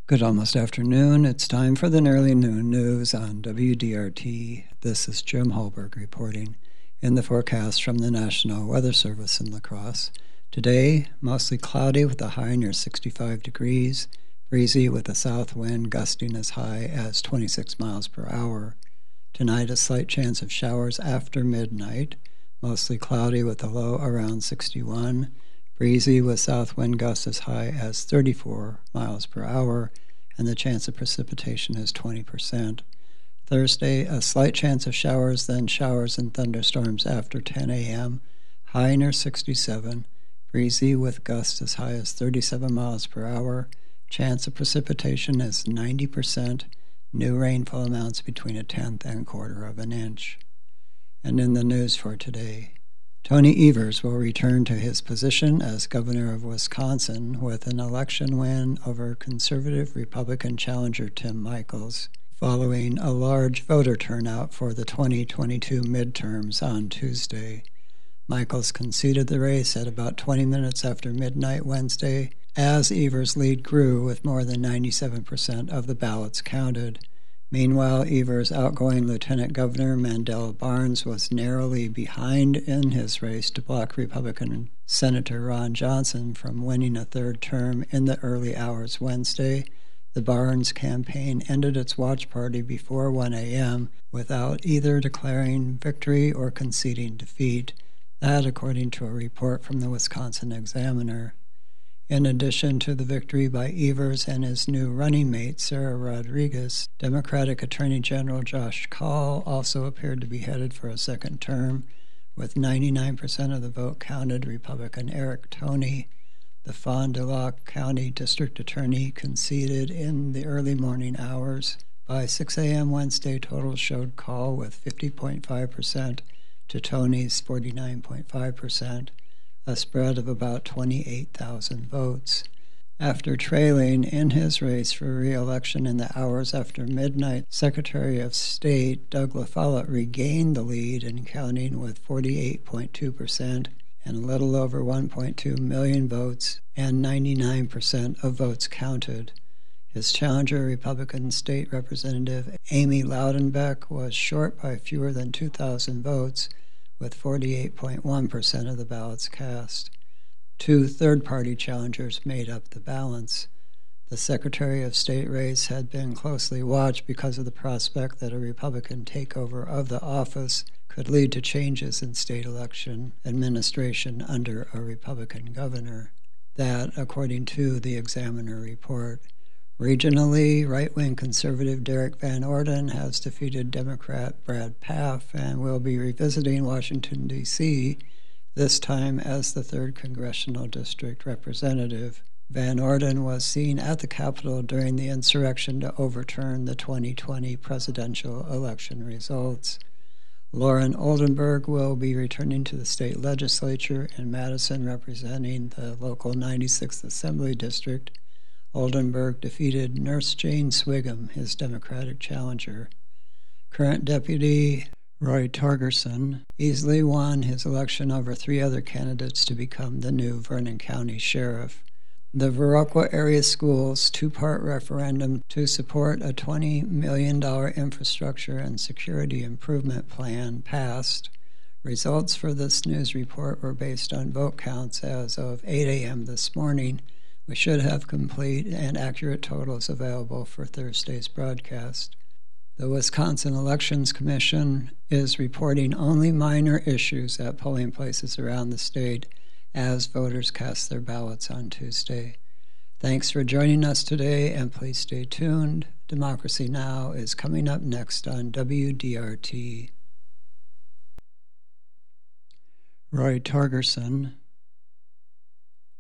Good almost afternoon. It's time for the Nearly Noon News on WDRT. This is Jim Holberg reporting in the forecast from the National Weather Service in La Crosse. Today, mostly cloudy with a high near 65 degrees, breezy with a south wind gusting as high as 26 miles per hour. Tonight, a slight chance of showers after midnight, mostly cloudy with a low around 61, breezy with south wind gusts as high as 34 miles per hour, and the chance of precipitation is 20%. Thursday, a slight chance of showers, then showers and thunderstorms after 10 a.m., high near 67, breezy with gusts as high as 37 miles per hour, chance of precipitation is 90%, new rainfall amounts between a tenth and quarter of an inch. And in the news for today, Tony Evers will return to his position as governor of Wisconsin with an election win over conservative Republican challenger Tim Michels, following a large voter turnout for the 2022 midterms on Tuesday. Michels conceded the race at about 20 minutes after midnight Wednesday, as Evers' lead grew with more than 97% of the ballots counted. Meanwhile, Evers' outgoing Lieutenant Governor Mandel Barnes was narrowly behind in his race to block Republican Senator Ron Johnson from winning a third term in the early hours Wednesday. The Barnes campaign ended its watch party before 1 a.m. without either declaring victory or conceding defeat. That, according to a report from the Wisconsin Examiner. In addition to the victory by Evers and his new running mate, Sarah Rodriguez, Democratic Attorney General Josh Kaul also appeared to be headed for a second term. With 99% of the vote counted, Republican Eric Toney, the Fond du Lac County District Attorney, conceded in the early morning hours. By 6 a.m. Wednesday, totals showed Kaul with 50.5% to Toney's 49.5%. A spread of about 28,000 votes. After trailing in his race for re-election in the hours after midnight, Secretary of State Doug LaFollette regained the lead in counting with 48.2% and a little over 1.2 million votes and 99% of votes counted. His challenger, Republican State Representative Amy Loudenbeck, was short by fewer than 2,000 votes, with 48.1% of the ballots cast. Two third-party challengers made up the balance. The Secretary of State race had been closely watched because of the prospect that a Republican takeover of the office could lead to changes in state election administration under a Republican governor. That, according to the Examiner report. Regionally, right-wing conservative Derek Van Orden has defeated Democrat Brad Pfaff and will be revisiting Washington, D.C., this time as the 3rd Congressional District Representative. Van Orden was seen at the Capitol during the insurrection to overturn the 2020 presidential election results. Lauren Oldenburg will be returning to the state legislature in Madison, representing the local 96th Assembly District. Oldenburg defeated Nurse Jane Swigum, his Democratic challenger. Current Deputy Roy Torgerson easily won his election over 3 other candidates to become the new Vernon County Sheriff. The Viroqua Area Schools 2-part referendum to support a $20 million infrastructure and security improvement plan passed. Results for this news report were based on vote counts as of 8 a.m. this morning. We should have complete and accurate totals available for Thursday's broadcast. The Wisconsin Elections Commission is reporting only minor issues at polling places around the state as voters cast their ballots on Tuesday. Thanks for joining us today, and please stay tuned. Democracy Now! Is coming up next on WDRT. Roy Torgerson